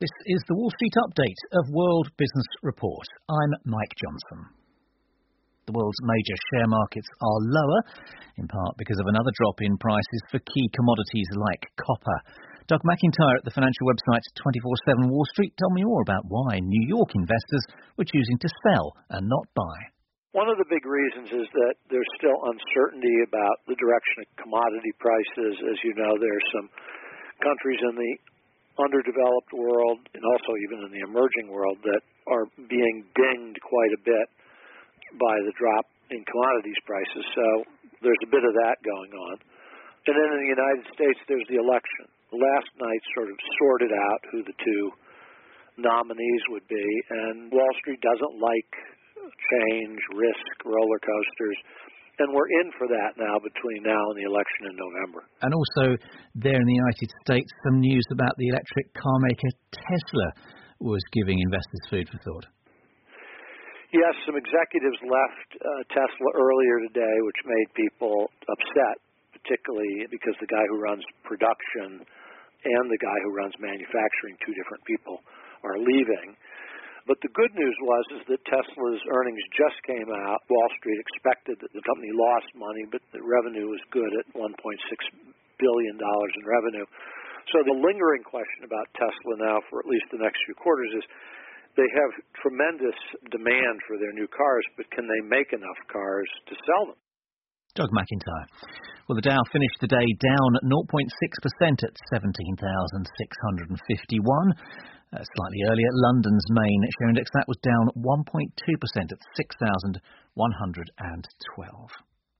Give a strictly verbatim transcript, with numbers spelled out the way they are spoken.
This is the Wall Street update of World Business Report. I'm Mike Johnson. The world's major share markets are lower, in part because of another drop in prices for key commodities like copper. Doug McIntyre at the financial website twenty-four seven Wall Street told me more about why New York investors were choosing to sell and not buy. One of the big reasons is that there's still uncertainty about the direction of commodity prices. As you know, there are some countries in the underdeveloped world and also even in the emerging world that are being dinged quite a bit by the drop in commodities prices. So there's a bit of that going on. And then in the United States, there's the election. Last night sort of sorted out who the two nominees would be, and Wall Street doesn't like change, risk, roller coasters, and we're in for that now between now and the election in November. And also, there in the United States, some news about the electric car maker Tesla was giving investors food for thought. Yes, some executives left uh, Tesla earlier today, which made people upset, particularly because the guy who runs production and the guy who runs manufacturing, two different people, are leaving. But the good news was is that Tesla's earnings just came out. Wall Street expected that the company lost money, but the revenue was good at one point six billion dollars in revenue. So the lingering question about Tesla now for at least the next few quarters is they have tremendous demand for their new cars, but can they make enough cars to sell them? Doug McIntyre. Well, the Dow finished the day down zero point six percent at seventeen thousand six hundred fifty-one. Uh, slightly earlier, London's main share index, that was down one point two percent at six thousand one hundred twelve.